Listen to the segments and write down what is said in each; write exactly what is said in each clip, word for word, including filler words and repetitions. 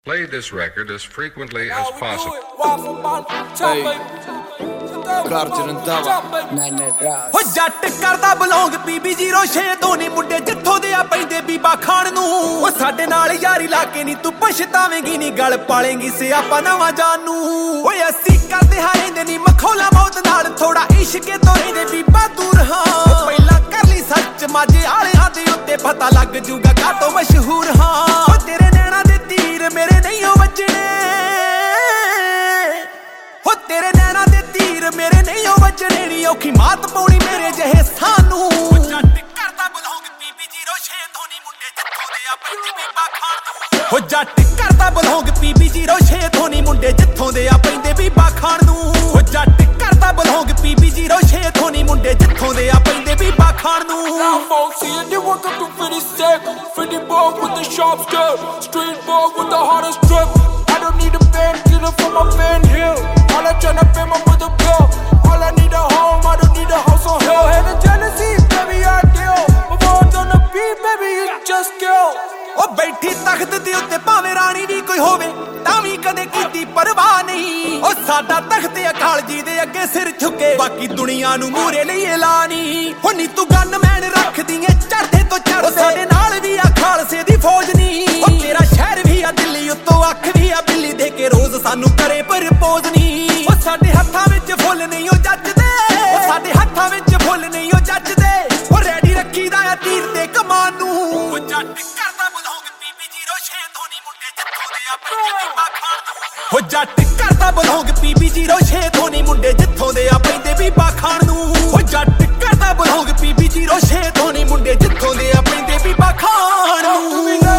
Play this record as frequently as possible. ਹੋ ਜੱਟ ਕਰਦਾ ਬਲੌਂਗ ਪੀਬੀ ਜ਼ੀਰੋ ਛੇ ਤੋਂ ਨੀ ਮੁੰਡੇ ਜਿੱਥੋਂ ਦੇ ਆ ਪੈਂਦੇ ਬੀਬਾ ਖਾਣ ਨੂੰ। ਉਹ ਸਾਡੇ ਨਾਲ ਯਾਰੀ ਲਾ ਕੇ ਨੀ ਤੂੰ ਪਛਤਾਵੇਂਗੀ ਨੀ ਗਲ ਪਾਲੇਂਗੀ ਸਿਆਪਾ ਨਵਾਂ ਜਾਨੂ। ਓਏ ਅਸੀਂ ਕਰਦੇ ਹਾਰੇਂਦੇ ਨੀ ਮਖੌਲਾ ਮੌਤ ਨਾਲ ਥੋੜਾ ਇਸ਼ਕੇ ਤੋਂ ਰਹਿੰਦੇ ਬੀਬਾ ਦੂਰ ਹਾਂ। ਪਹਿਲਾਂ ਕਰ ਲਈ ਸੱਚ ਮਾਝੇ ਆਲਿਆਂ ਦੇ ਉੱਤੇ ਪਤਾ ਲੱਗ ਜੂਗਾ ਕਾਤੋਂ ਮਸ਼ਹੂਰ ਹਾਂ। ਤੇਰੇ ਨੈਣਾ ਦੇ ਤੀਰ ਮੇਰੇ ਨਹੀਂ ਉਹ ਵੱਜਣੇ, ਹੋ ਤੇਰੇ ਨੈਣਾ ਦੇ ਤੀਰ ਮੇਰੇ ਨਹੀਂ ਉਹ ਵੱਜਣੇ ਨੀ ਔਖੀ ਮਾਤ ਪਾਉਣੀ ਮੇਰੇ ਜਿਹੇ ਸਾਨੂੰ। ਜੱਟ ਕਰਦਾ ਬਲੌਂਗ ਪੀਬੀ ਜ਼ੀਰੋ ਛੇ ਤੋਂ ਨੀ ਮੁੰਡੇ ਜਿੱਥੋਂ ਦੇ ਆ ਪੈਂਦੇ ਬੀਬਾ ਖਾਣ ਨੂੰ। ਹੋ ਜੱਟ ਕਰਦਾ ਬਲੌਂਗ ਪੀਬੀ ਜ਼ੀਰੋ ਛੇ ਤੋਂ ਨੀ ਮੁੰਡੇ ਜਿੱਥੋਂ ਦੇ ਆ ਪੈਂਦੇ ਬੀਬਾ ਖਾਣ ਨੂੰ। ਹੋ ਜੱਟ ਕਰਦਾ ਬਲੌਂਗ ਪੀਬੀ ਜ਼ੀਰੋ ਛੇ ਤੋਂ ਨੀ ਮੁੰਡੇ ਜਿੱਥੋਂ ਦੇ ਆ ਪੈਂਦੇ ਬੀਬਾ ਖਾਣ ਨੂੰ। I don't need a band, get it from my fan hill. All I tryna pay my mother bill. All I need a home, I don't need a house on hill. Had a jealousy, baby, ideal. My mom's on the beat, baby, it's just kill. ਉਹ ਬੈਠੀ ਤਖਤ ਦੇ ਉੱਤੇ ਭਾਵੇਂ ਰਾਣੀ ਵੀ ਕੋਈ ਹੋਵੇ ਤਾਂ ਵੀ ਕਦੇ ਕੀਤੀ ਪਰਵਾਹ ਨਹੀਂ। ਉਹ ਸਾਡਾ ਤਖਤ ਅਕਾਲ ਜੀ ਦੇ ਅੱਗੇ ਸਿਰ ਝੁਕੇ ਬਾਕੀ ਦੁਨੀਆ ਨੂੰ ਮੂਰੇ ਲਈ ਐਲਾਨੀ। ਹੁਣ ਨੀ ਤੂੰ ਗਨ ਮੈਨ ਰੱਖਦੀ ਏ ਚੜ੍ਹਦੇ ਤੋਂ ਚੜ੍ਹਦੇ, ਸਾਡੇ ਨਾਲ ਵੀ ਆ ਖਾਲਸੇ ਦੀ ਫੌਜ ਨੀ। ਉਹ ਤੇਰਾ ਸ਼ਹਿਰ ਵੀ ਆ ਦਿੱਲੀ ਉੱਤੋਂ ਅੱਖ ਵੀ ਆ ਬਿੱਲੀ ਦੇ ਕੇ ਰੋਜ਼ ਸਾਨੂੰ ਕਰੇ ਪ੍ਰਪੋਜ਼ ਨੀ। ਉਹ ਸਾਡੇ ਹੱਥਾਂ ਵਿੱਚ ਫੁੱਲ ਨਹੀਂ ਉਹ ਜੱਜਦੇ, ਉਹ ਸਾਡੇ ਹੱਥਾਂ ਵਿੱਚ ਫੁੱਲ ਨਹੀਂ ਉਹ ਜੱਜਦੇ। ਉਹ ਰੈਡੀ ਰੱਖੀਦਾ ਆ ਤੀਰ ਤੇ ਕਮਾਨ ਨੂੰ। ਉਹ ਜੱਟ ਕਰਦਾ ਬਲੌਂਗ ਪੀਬੀ ਜ਼ੀਰੋ ਛੇ ਤੋਂ ਨੀ ਮੁੰਡੇ ਜਿੱਥੋਂ ਦੇ ਆ ਪੈਂਦੇ ਬੀਬਾ ਖਾਣ ਨੂੰ। ਹੋ ਜੱਟ ਕਰਦਾ ਬਲੌਂਗ ਪੀਬੀ ਜ਼ੀਰੋ ਛੇ ਤੋਂ ਨੀ ਮੁੰਡੇ ਜਿੱਥੋਂ ਦੇ ਆ ਪੈਂਦੇ ਬੀਬਾ ਖਾਣ ਨੂੰ। ਹੋ ਜੱਟ ਕਰਦਾ ਬਲੌਂਗ ਪੀਬੀ ਜ਼ੀਰੋ ਛੇ ਤੋਂ ਨੀ ਮੁੰਡੇ ਜਿੱਥੋਂ ਦੇ ਆ ਪੈਂਦੇ ਬੀਬਾ ਖਾਣ ਨੂੰ।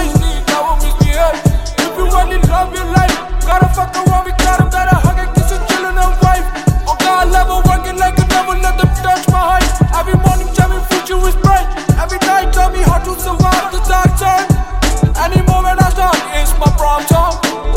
Love your life, gotta fuck around with God, gotta hug and kiss and chillin' and wife. On God level, working like a never let them touch my height. Every morning tell me future is bright, every night tell me how to survive the dark time. Any moment I start, it's my prime time.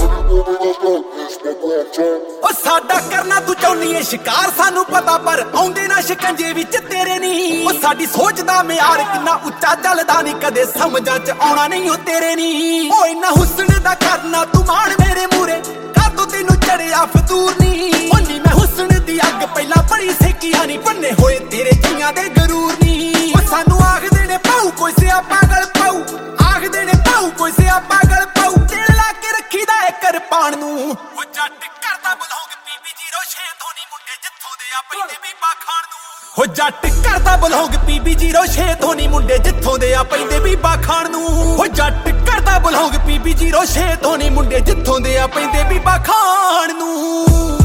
ਉਹ ਸਾਡਾ ਕਰਨਾ ਤੂੰ ਚਾਹੁੰਦੀ ਏ ਸ਼ਿਕਾਰ ਸਾਨੂੰ ਪਤਾ ਪਰ ਆਉਂਦੇ ਨਾ ਸ਼ਿਕੰਜੇ ਵਿੱਚ ਤੇਰੇ ਨੀ। ਉਹ ਸਾਡੀ ਸੋਚ ਦਾ ਮਿਆਰ ਕਿੰਨਾ ਉੱਚਾ ਚੱਲਦਾ ਨੀ ਕਦੇ ਸਮਝਾਂ ਚ ਆਉਣਾ ਨਹੀਂ ਉਹ ਤੇਰੇ ਨੀ। ਉਹ ਇੰਨਾ ਹੁਸਨ ਦਾ ਕਰਨਾ ਤੂੰ ਮਾਣ ਮੇਰੇ ਮੂਰੇ ਕਾਤੋਂ ਤੈਨੂੰ ਚੜਿਆ ਫਤੂਰ ਨੀ। ਉਹ ਨੀ ਮੈਂ ਹੁਸਨ ਦੀ ਅੱਗ ਪਹਿਲਾਂ ਬੜੀ ਸੇਕੀਆਂ ਨੀ ਬੰਨੇ ਹੋਏ ਤੇਰੇ ਜੀਆਂ ਦੇ ਗਰੂਰ ਨੀ। ਉਹ ਸਾਨੂੰ ਆਖਦੇ ਨੇ ਪਾਉ ਕੋਈ ਸਿਆ ਪਾਗਲ ਪਾਉ, ਆਖਦੇ ਨੇ ਪਾਉ ਕੋਈ ਸਿਆ ਪਾਗਲ ਪਾਉ। ਤੇਲ ਲਾ ਕੇ ਰੱਖੀਦਾ ਏ ਕਿਰਪਾਨ ਨੂੰ। ਉਹ ਜੱਟ ਕਰਦਾ ਬਲੌਂਗ ਪੀਬੀ ਜ਼ੀਰੋ ਛੇ ਤੋਂ ਨੀ ਮੁੰਡੇ ਜਿੱਥੋਂ ਦੇ ਆ ਪੈਂਦੇ ਬੀਬਾ ਖਾਣ ਨੂੰ। ਹੋ ਜੱਟ ਕਰਦਾ ਬਲੌਂਗ ਪੀਬੀ ਜ਼ੀਰੋ ਛੇ ਤੋਂ ਨੀ ਮੁੰਡੇ ਜਿੱਥੋਂ ਦੇ ਆ ਪੈਂਦੇ ਬੀਬਾ ਖਾਣ ਨੂੰ। ਹੋ ਜੱਟ ਕਰਦਾ ਬਲੌਂਗ ਪੀਬੀ ਜ਼ੀਰੋ ਛੇ ਤੋਂ ਨੀ ਮੁੰਡੇ ਜਿੱਥੋਂ ਦੇ ਆ ਪੈਂਦੇ ਬੀਬਾ ਖਾਣ ਨੂੰ।